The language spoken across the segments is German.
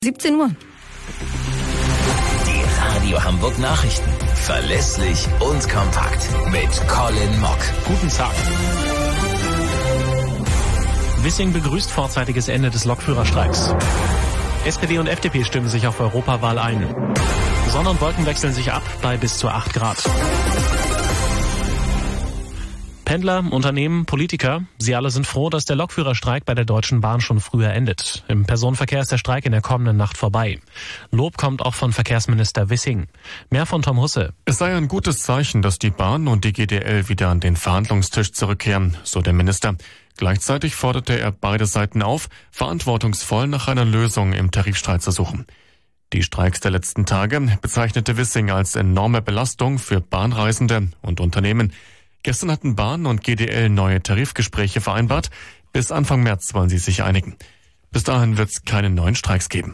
17 Uhr. Die Radio Hamburg Nachrichten. Verlässlich und kompakt. Mit Colin Mock. Guten Tag. Wissing begrüßt vorzeitiges Ende des Lokführerstreiks. SPD und FDP stimmen sich auf Europawahl ein. Sonne und Wolken wechseln sich ab bei bis zu 8 Grad. Pendler, Unternehmen, Politiker, sie alle sind froh, dass der Lokführerstreik bei der Deutschen Bahn schon früher endet. Im Personenverkehr ist der Streik in der kommenden Nacht vorbei. Lob kommt auch von Verkehrsminister Wissing. Mehr von Tom Husse. Es sei ein gutes Zeichen, dass die Bahn und die GDL wieder an den Verhandlungstisch zurückkehren, so der Minister. Gleichzeitig forderte er beide Seiten auf, verantwortungsvoll nach einer Lösung im Tarifstreit zu suchen. Die Streiks der letzten Tage bezeichnete Wissing als enorme Belastung für Bahnreisende und Unternehmen. Gestern hatten Bahn und GDL neue Tarifgespräche vereinbart. Bis Anfang März wollen sie sich einigen. Bis dahin wird es keine neuen Streiks geben.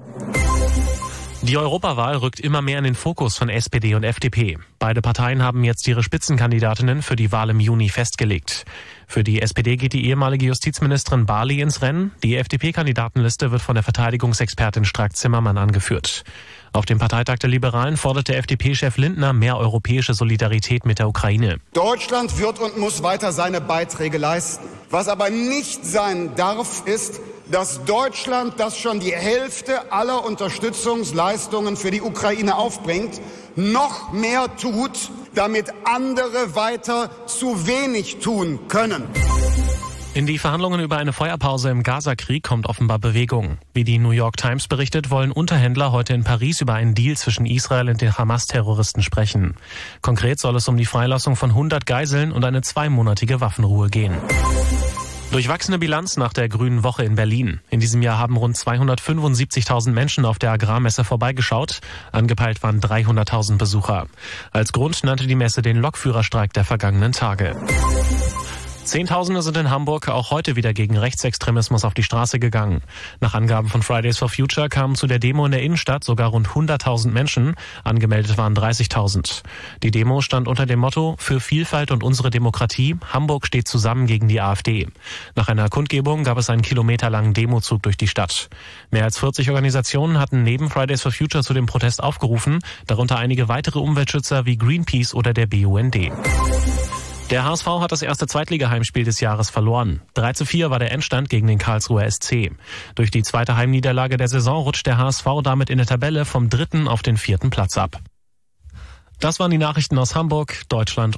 Die Europawahl rückt immer mehr in den Fokus von SPD und FDP. Beide Parteien haben jetzt ihre Spitzenkandidatinnen für die Wahl im Juni festgelegt. Für die SPD geht die ehemalige Justizministerin Barley ins Rennen. Die FDP-Kandidatenliste wird von der Verteidigungsexpertin Strack-Zimmermann angeführt. Auf dem Parteitag der Liberalen forderte FDP-Chef Lindner mehr europäische Solidarität mit der Ukraine. Deutschland wird und muss weiter seine Beiträge leisten. Was aber nicht sein darf, ist, dass Deutschland, das schon die Hälfte aller Unterstützungsleistungen für die Ukraine aufbringt, noch mehr tut, damit andere weiter zu wenig tun können. In die Verhandlungen über eine Feuerpause im Gaza-Krieg kommt offenbar Bewegung. Wie die New York Times berichtet, wollen Unterhändler heute in Paris über einen Deal zwischen Israel und den Hamas-Terroristen sprechen. Konkret soll es um die Freilassung von 100 Geiseln und eine 2-monatige Waffenruhe gehen. Durchwachsene Bilanz nach der Grünen Woche in Berlin. In diesem Jahr haben rund 275.000 Menschen auf der Agrarmesse vorbeigeschaut. Angepeilt waren 300.000 Besucher. Als Grund nannte die Messe den Lokführerstreik der vergangenen Tage. Zehntausende sind in Hamburg auch heute wieder gegen Rechtsextremismus auf die Straße gegangen. Nach Angaben von Fridays for Future kamen zu der Demo in der Innenstadt sogar rund 100.000 Menschen. Angemeldet waren 30.000. Die Demo stand unter dem Motto „Für Vielfalt und unsere Demokratie. Hamburg steht zusammen gegen die AfD". Nach einer Kundgebung gab es einen kilometerlangen Demozug durch die Stadt. Mehr als 40 Organisationen hatten neben Fridays for Future zu dem Protest aufgerufen, darunter einige weitere Umweltschützer wie Greenpeace oder der BUND. Der HSV hat das erste Zweitliga-Heimspiel des Jahres verloren. 3:4 war der Endstand gegen den Karlsruher SC. Durch die zweite Heimniederlage der Saison rutscht der HSV damit in der Tabelle vom 3. auf den 4. Platz ab. Das waren die Nachrichten aus Hamburg, Deutschland